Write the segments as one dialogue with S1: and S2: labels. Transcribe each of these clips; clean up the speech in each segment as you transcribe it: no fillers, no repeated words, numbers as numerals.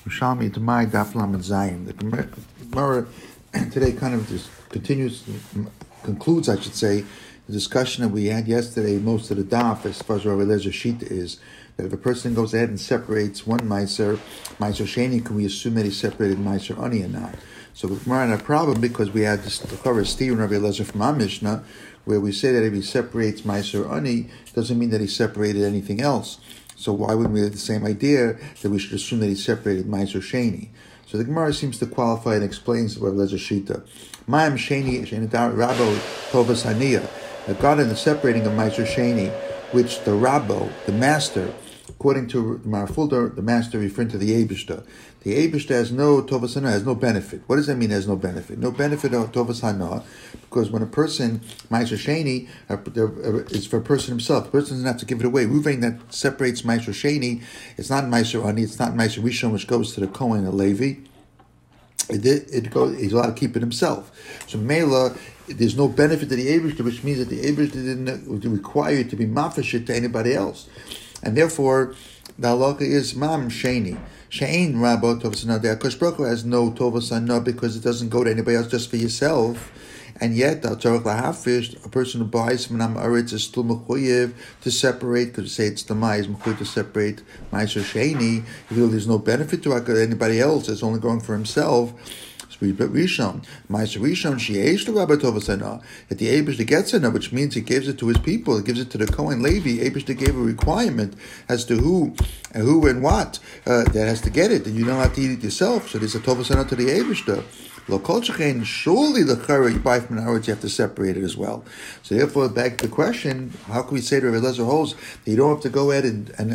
S1: Shalmi to my Daf Lamed Zayin. The Gemara today kind of just concludes, I should say, the discussion that we had yesterday. Most of the Daf, as far as Rabbi Eliezer Shita, is that if a person goes ahead and separates one Meiser Sheni, can we assume that he separated Meiser Ani or not? So the Gemara had a problem because we had this Steve and Rabbi Eliezer from our Mishnah, where we say that if he separates Meiser Ani, doesn't mean that he separated anything else. So why wouldn't we have the same idea that we should assume that he separated Meiser Sheni? So the Gemara seems to qualify and explains Rabbi Eliezer Shita. Ma'am Sheni Rabbo Tovas Haniya. God in the separating of Meiser Sheni, which the Rabbo, the master, according to Marfulder, the master referring to the Eibishter. The Eibishter has no Tovas Hana, has no benefit. What does that mean, has no benefit? No benefit of Tovas Hana, because when a person, Meiser Sheni, is for a person himself. The person doesn't have to give it away. Ruvain that separates Meiser Sheni, it's not Meiser Ani, it's not Meiser Rishon, which goes to the Kohen and Levi. He's allowed to keep it himself. So Mela, there's no benefit to the Eibishter, which means that the Eibishter didn't require it to be mafashit to anybody else. And therefore, the halacha is Mam Sheni. She'ein Rabbo Tovas Hana. The Akash Baruch Hu has no Tovas Hana because it doesn't go to anybody else, just for yourself. And yet, a person who buys from Am Aretz is still mechuyev to separate, because say it's the Mai, is mechuyev to separate Meiser Sheni, even though there's no benefit to anybody else, it's only going for himself. Rishon, Meiser Rishon, she'esh the Rabbi Tovas Hana. That the Eibishter gets Hana, which means he gives it to his people, he gives it to the Kohen Levi. Eibishter gave a requirement as to who and what that has to get it, and you don't have to eat it yourself. So there's a Tovas Hana to the Eibishter. Surely the chara you buy from an Aretz, you have to separate it as well. So therefore, back to the question: how can we say to Rabbi Eliezer holds that you don't have to go ahead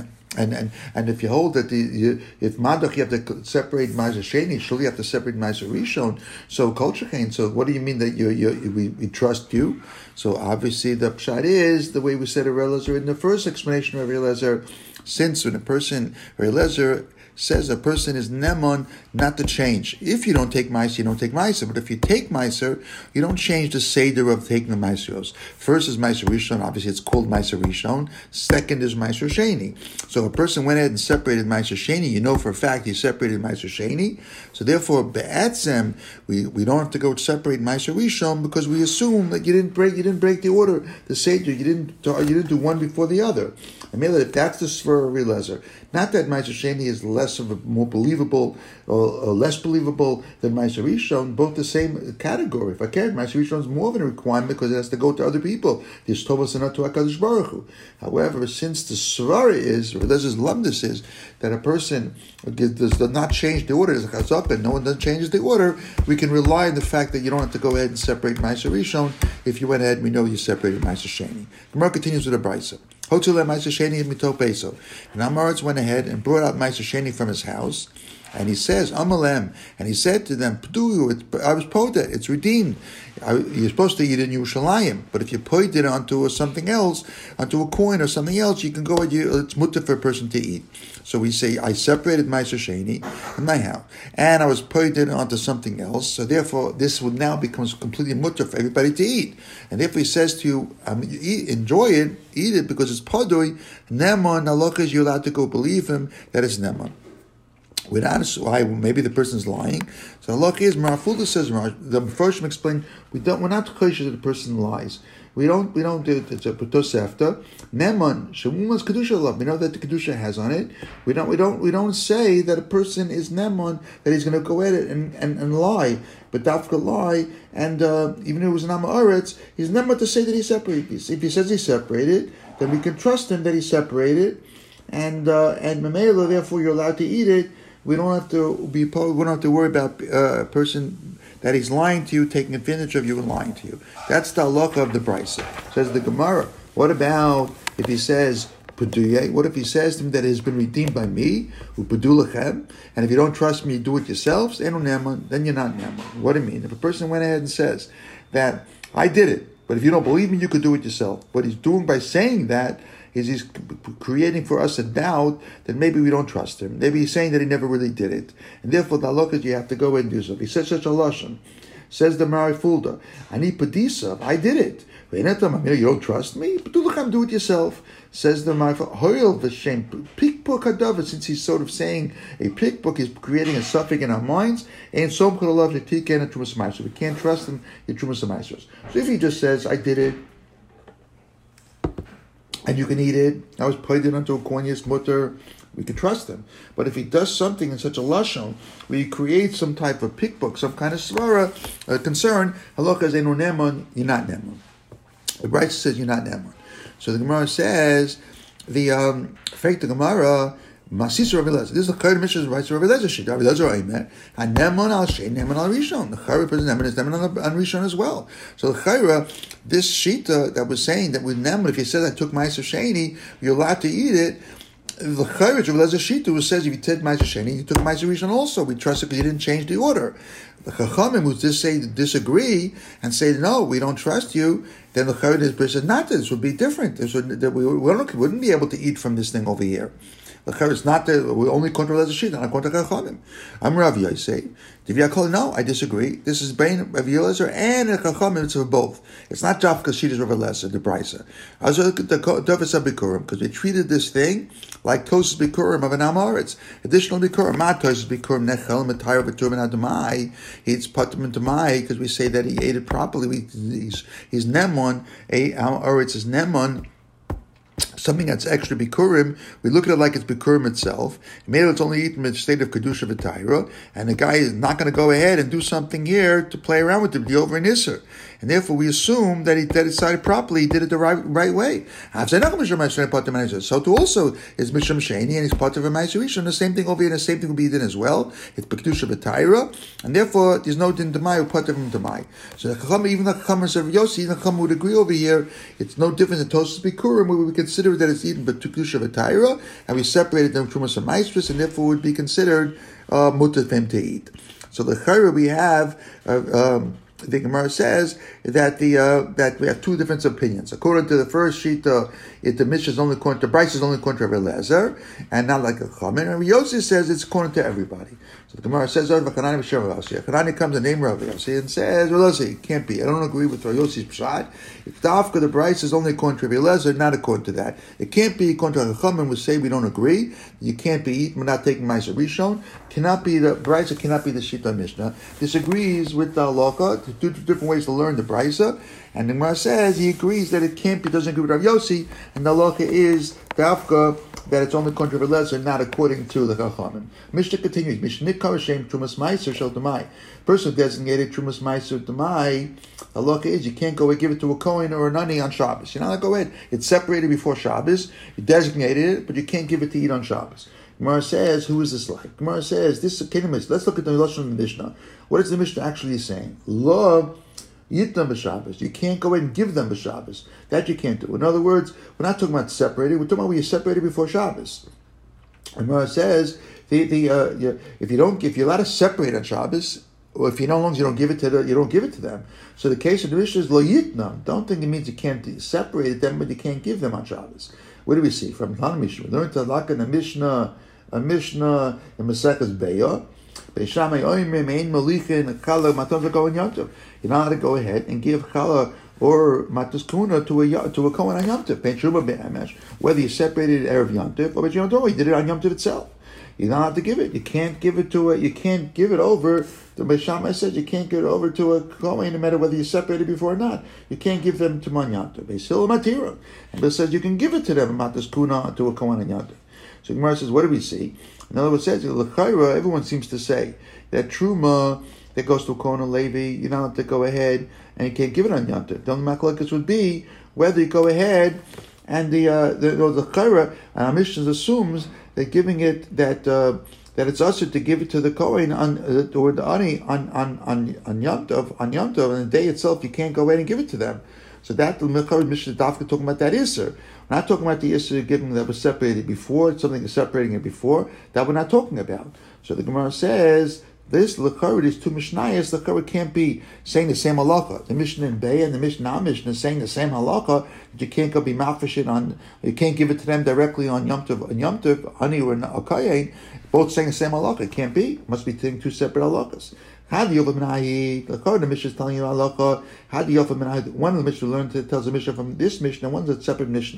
S1: and if you hold that if Madach you have to separate Meiser Sheni, surely you have to separate Meiser Rishon. So Kolchachain. So what do you mean that we trust you? So obviously the pshat is the way we said Rabbi Eliezer in the first explanation of Rabbi Eliezer. Since when a person Rabbi Eliezer says a person is nemon not to change. If you don't take meiser, you don't take meiser. But if you take meiser, you don't change the seder of taking the meiseros. First is meiser rishon. Obviously, it's called meiser rishon. Second is meiser sheni. So a person went ahead and separated meiser sheni. You know for a fact he separated meiser sheni. So therefore, be'atzem, we don't have to go separate meiser rishon because we assume that you didn't break the order. The seder you didn't do one before the other. I mean, if that's the sver of Rabbi Eliezer, not that meiser sheni is more believable or less believable than Meiser Rishon, both the same category. If I can, Meiser Rishon is more of a requirement because it has to go to other people. There's Tovas Hana to HaKadosh Baruch Hu. However, since the svara is, or Eliezer lumdus is, that a person does not change the order, there's a chazak, and no one doesn't change the order, we can rely on the fact that you don't have to go ahead and separate Meiser Rishon. If you went ahead, we know you separated Meiser Sheni. Gemara continues with a brisa. And Amaretz went ahead and brought out Meiser Sheni from his house, and he says, Amalem, and he said to them, I was poda, it's redeemed. You're supposed to eat it in Yerushalayim, but if you put it onto something else, onto a coin or something else, you can go and it's mutter for a person to eat. So we say, I separated Meiser Sheni in my house, and I was putting it onto something else, so therefore this would now becomes completely mutter for everybody to eat. And if he says to you, enjoy it, eat it because it's podoi, Neman, Nalochas, you're allowed to go believe him that it's Neman. Without why maybe the person's lying. So the law is Marafulda says the Mepharshim explain we're not kosher that the person lies. We don't do it. It's a Tosefta. Neman Shemumas Kedusha love. We know that the Kedusha has on it. We don't say that a person is Neman, that he's going to go at it and lie, but Dafka lie, and even if it was an Amaretz, he's Neman to say that he separated. If he says he separated, then we can trust him that he separated, and Mamela, therefore you're allowed to eat it. We don't have to worry about a person that he's lying to you, taking advantage of you and lying to you. That's the halacha of the brisa. Says the Gemara. What about if he says Peduye? What if he says to him that it has been redeemed by me, Upedulachem, and if you don't trust me, do it yourselves, then you're not neman. What do you mean? If a person went ahead and says that I did it, but if you don't believe me, you could do it yourself. What he's doing by saying that is he's creating for us a doubt that maybe we don't trust him. Maybe he's saying that he never really did it. And therefore, the halakha you have to go and do so. He says such a lashon. Says the Mari Fulda, Ani Padisa, I did it. You don't trust me? Do it yourself. Says the Mari Fulda, Hoyel v'shem, pikbuk hadavar, since he's sort of saying a pikbuk is creating a suffix in our minds, and so love the tikkun and trumas ma'aser. We can't trust him in trumas ma'aser. So if he just says, "I did it," and you can eat it, I was played it onto a kornius mutter, we can trust him. But if he does something in such a lashon, where he creates some type of pikbuk, some kind of svara, concern, halacha is eno neman, you're not neman. The Brisa says you're not neman. So the Gemara says, fake the Gemara, Masisa Rav Eliezer. This is the Chayr Mishnah of Rav Eliezer. She Rav Eliezer Aimer. And Neman al Shein, Neman al Rishon. The Chayr person Neman is Neman on Rishon as well. So the Chayr, this Shita that was saying that with Neman, if you said I took Ma'aser Sheini, you're allowed to eat it. The Chayr Rav Eliezer Shita who says if you did Ma'aser Sheini, you took Ma'aser Rishon also. We trust it because you didn't change the order. The Chachamim who disagree and say no, we don't trust you. Then the Chayr says not. This would be different. We wouldn't be able to eat from this thing over here. The Chayr is not that we only control as a sheet, not control Chachamim. I'm Rav Yosei. Divya no, I disagree. This is Bain Rav Eliezer and Chachamim. It's for both. It's not just because she is Rav Eliezer, the Brisa. Also the Dovas Bikurim, because we treated this thing like Tosas Bikurim of an Amoritz. Additional Bikurim, not Tosas Bikurim Nechel Matayr V'Turban Adamai. He's Patim Adamai because we say that he ate it properly. He's Nemon. Amoritz is Nemon. Something that's extra bikurim, we look at it like it's bikurim itself. Maybe it's only eaten in the state of kedusha v'tayra, and the guy is not going to go ahead and do something here to play around with it, be over in Isser. And therefore we assume that he decided properly, he did it the right way. So too also is Mishram Sheni, and he's part of a Ma'aser Rishon. The same thing over here, and the same thing will be done as well. It's kedusha v'tayra, and therefore there's no din demai or part of him demai. So the Chacham, even the Chacham of Yossi, even the Chacham would agree over here. It's no different than Tosas bikurim, where we consider that it's eaten but kedusha v'tayra, and we separated them from trumas and maestris, and therefore would be considered mutar for him to eat. So the chayra we have, the Gemara says that that we have two different opinions. According to the first sheet, the Mishnah is only according to Bryce is only according to Rav Eliezer, and not like a Chamin. And Yossi says it's according to everybody. So the Gemara says, Chanani comes the name of Rav Yossi and says, Rav Yossi, it can't be. I don't agree with Rav Yossi's pshat. If Dafka the Bryce is only according to Rav Eliezer, not according to that. It can't be according to Chamin. We say we don't agree. You can't be eaten. We're not taking Ma'aser Rishon. Cannot be the Bryce. Cannot be the Shita Mishnah. Disagrees with the halacha. Two different ways to learn the Brisa, and the Gemara says he agrees that it can't be, doesn't agree with Rav Yossi, and the halacha is dafka that it's only according to Rav Eliezer, not according to the Chachamim. Mishnah continues. Mishnah Karashem Trumas Ma'aser Shel Demai. Person designated Trumas Ma'aser Demai. The halacha is you can't go and give it to a Kohen or a Nani on Shabbos. You're not allowed to go ahead. It's separated before Shabbos. You designated it, but you can't give it to eat on Shabbos. Gemara says, who is this like? Gemara says, this is a Kenemis. Let's look at the Lashon of the Mishnah. What is the Mishnah actually saying? Lo yitnam b'Shabbos. You can't go ahead and give them b'Shabbos. That you can't do. In other words, we're not talking about separated. We're talking about when you're separated before Shabbos. Gemara says, if you're allowed to separate on Shabbos, or if you no longer you don't give it to them. So the case of the Mishnah is lo yitnam. Don't think it means you can't separate them, but you can't give them on Shabbos. What do we see from the Mishnah? We learned to lock in the Mishnah in Maseches Beya. You're not allowed to go ahead and give challah or matas kuna to a kohen on Yom Tov. Whether you separated it erev Yom Tov or but you don't, you did it on Yom Tov itself. You're not allowed to give it. You can't give it to you can't give it over. The Beis Shammai says you can't give it over to a kohen no matter whether you separated before or not. You can't give them to man Yom Tov. Beis Hillel matira. And Beis says you can give it to them matas kuna to a kohen on Yom Tov. So Gemara says, what do we see? In other words, it says l'chayra. Everyone seems to say that truma that goes to a kohen or Levi, you're not allowed to go ahead and you can't give it on Yom Tov. The only machlokes would be whether you go ahead and the chayra, and our Mishnah assumes that giving it that it's usher to give it to the kohen or the ani on Yom Tov, on the day itself you can't go ahead and give it to them. So that the Mishnah Dafka talking about that Isser. We're not talking about the Isser giving that was separated before, something is separating it before. That we're not talking about. So the Gemara says this L'chara, these two Mishnayos, L'chara can't be saying the same halacha. The Mishnah in Bay and the Mishnah is saying the same halacha that you can't go be malfishing on, you can't give it to them directly on Yom Tov, Ani or Akayin, both saying the same halacha. It can't be. It must be two separate halachas. How do you the Mishnah is telling you halacha? How do you one of the Mishnah learned tells the Mishnah from this Mishnah, one's a separate Mishnah.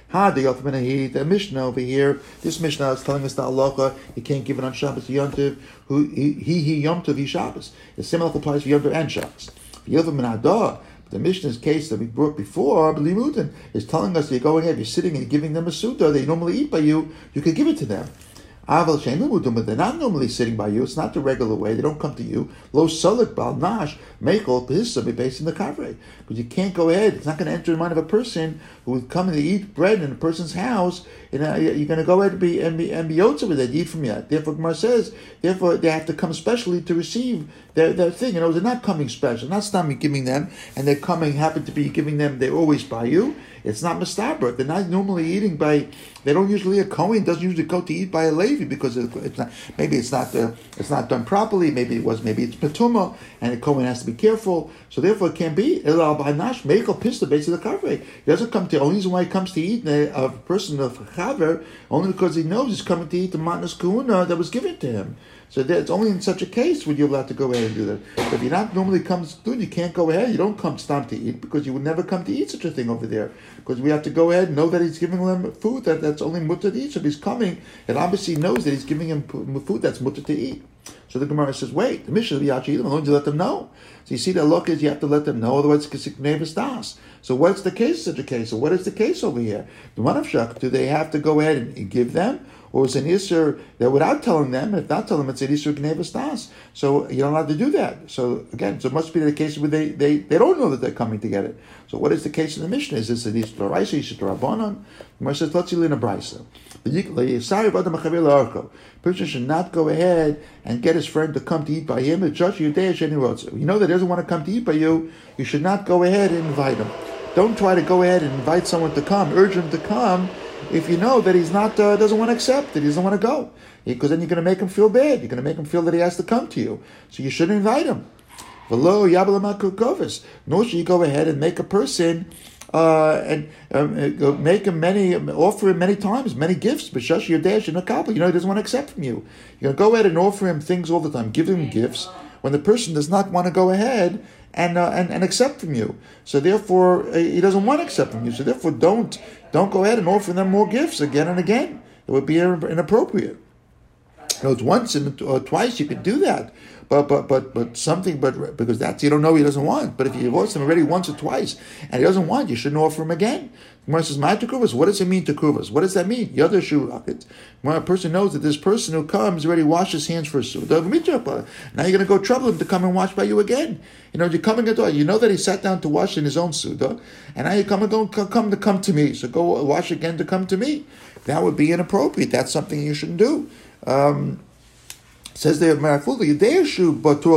S1: The Mishnah over here, this Mishnah is telling us the halacha, you can't give it on Shabbos or Yom Tov. Yom Tov, he Shabbos. The same halacha applies for Yom Tov and Shabbos. The Mishnah's case that we brought before, B'limudin, is telling us that you're going ahead, you're sitting and you're giving them a suda, they normally eat by you, you could give it to them. But they're not normally sitting by you. It's not the regular way. They don't come to you. Lo salik bal nash meikol pehissa be based in the kavrei, because you can't go ahead. It's not going to enter the mind of a person who would come and eat bread in a person's house. You're going to go ahead and be yotza with it, eat from you. Therefore, Gemara says, therefore they have to come specially to receive their thing. They're not coming special. Not stopping giving them, and they're coming. Happen to be giving them. They're always by you. It's not mistabra. They're not normally eating by. They don't usually. A Kohen doesn't usually go to eat by a Levi because it's not. Maybe it's not done properly. Maybe it's petuma, and the Kohen has to be careful. So therefore, it can't be elal by nash meikol pista based on the kavrei. He doesn't come to. Only reason why he comes to eat a person of chaver only because he knows he's coming to eat the matnas kahuna that was given to him. So it's only in such a case would you allowed to go ahead and do that. But if you're not normally comes to do, you can't go ahead. You don't come stand to eat because you would never come to eat such a thing over there. Because we have to go ahead and know that he's giving them food that's only mutter to eat. So if he's coming, it obviously knows that he's giving him food that's mutter to eat. So the Gemara says, wait, the Mishnah is I'm going to let them know. So you see, the look is you have to let them know, otherwise it's never das. So what's the case in such a case? So what is the case over here? The one of Shak, do they have to go ahead and give them? Or is an Isser that without telling them, if not telling them, it's an Isser Gneva Das. So you're not allowed to do that. So again, so it must be the case where they don't know that they're coming to get it. So what is the case in the Mishnah? Is this an Isser L'Raisa, Isser Rabbanon? The Gemara says, let's see in a Brisa. Person should not go ahead and get his friend to come to eat by him. You know that he doesn't want to come to eat by you, you should not go ahead and invite him. Don't try to go ahead and invite someone to come, urge him to come, if you know that he's not doesn't want to accept it, he doesn't want to go. Because then you're going to make him feel bad. You're going to make him feel that he has to come to you. So you shouldn't invite him. Nor should you go ahead and make a person make him offer him many times, many gifts, but shush your dash in a couple. You know he doesn't want to accept from you. You're going to go ahead and offer him things all the time, give him gifts when the person does not want to go ahead and accept from you. So therefore he doesn't want to accept from you. So therefore don't go ahead and offer them more gifts again and again. It would be inappropriate. It's once or twice you could do that, but because that's you don't know he doesn't want. But if you lost him already once or twice and he doesn't want, you shouldn't offer him again. Gemara says, "My tekuvas." What does it mean tekuvas? What does that mean? Yother shu raket. When a person knows that this person who comes already washed his hands for a suda, now you're going to go trouble him to come and wash by you again. You know you're coming at all. You know that he sat down to wash in his own suda, and now you're come to me. So go wash again to come to me. That would be inappropriate. That's something you shouldn't do. Says there, even if you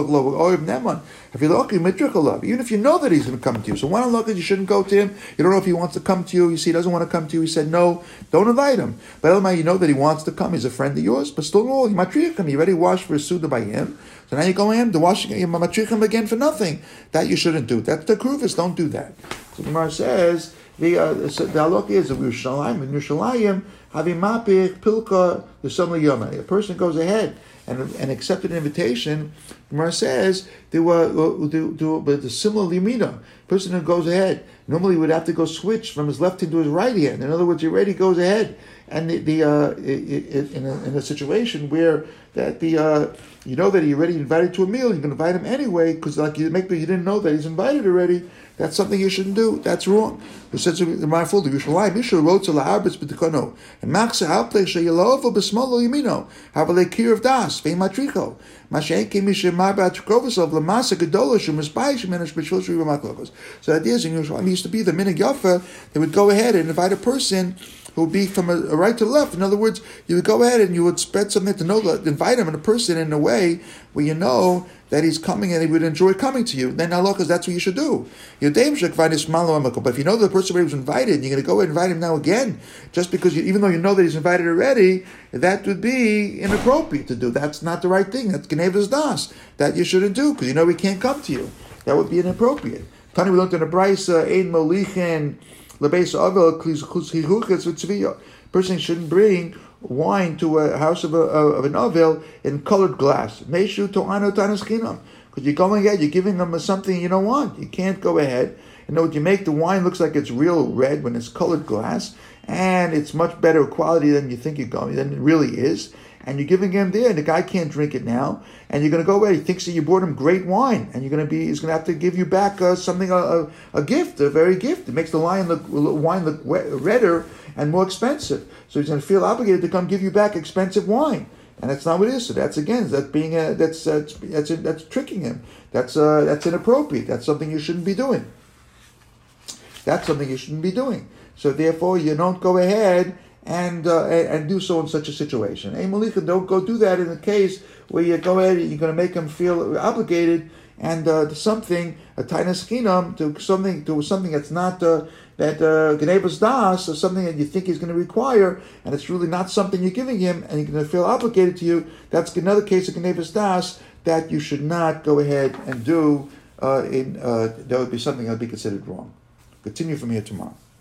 S1: know that he's going to come to you. So one look, you shouldn't go to him. You don't know if he wants to come to you. You see he doesn't want to come to you. He said no, don't invite him. But you know that he wants to come. He's a friend of yours. But still, no, you already washed for a suda by him. So now you're going to wash him again for nothing. That you shouldn't do. That's the kruvas. Don't do that. So the Gemara says the halakha is of Yerushalayim havimapich pilka the samli yoma. A person goes ahead and accepted an invitation. Gemara says there were the similar limina. Person who goes ahead normally would have to go switch from his left hand to his right hand. In other words, he already goes ahead, and in a situation where that you know that he already invited to a meal, you can invite him anyway because you didn't know that he's invited already. That's something you shouldn't do. That's wrong. It says the mindful the Yerushalayim Misha wrote to la'arbitz b'tikono and machse halplei sheyelova b'smolo yimino havalei kir of das v'matricho mashen kemishe marbat krovosov lamasa gedola shumaspai shemenish b'shul shuvamaklokos. So the idea is in Yerushalayim used to be the minig yafa. They would go ahead and invite a person who would be from a right to left. In other words, you would go ahead and you would spread something to know that invite him in a person in a way where you know that he's coming and he would enjoy coming to you. Then halakha, that's what you should do. But if you know the person already was invited, and you're going to go ahead and invite him now again, just because even though you know that he's invited already, that would be inappropriate to do. That's not the right thing. That's gnevas das. That you shouldn't do because you know he can't come to you. That would be inappropriate. Tani, we learned in the Brisa, ein molichen lebeis avel klichuches v'tzviya. Person shouldn't bring wine to a house of an avel in colored glass. Meishu to'ano tanas chinam. Because you're going ahead, you're giving them something you don't want. You can't go ahead. You know, you make the wine looks like it's real red when it's colored glass, and it's much better quality than you think than it really is, and you're giving him there, and the guy can't drink it now, and you're going to go away. He thinks that you bought him great wine, and he's going to have to give you back something, a gift, a very gift. It makes the wine look redder and more expensive. So he's going to feel obligated to come give you back expensive wine, and that's not what it is. So that's that's tricking him. That's inappropriate. That's something you shouldn't be doing. That's something you shouldn't be doing. So therefore, you don't go ahead and do so in such a situation. Hey, Malika, don't go do that in a case where you go ahead and you're going to make him feel obligated and to something, a tainus chinam, to something that's not that genevas das, or something that you think he's going to require, and it's really not something you're giving him, and he's going to feel obligated to you. That's another case of genevas das that you should not go ahead and do. That would be something that would be considered wrong. Continue from here tomorrow.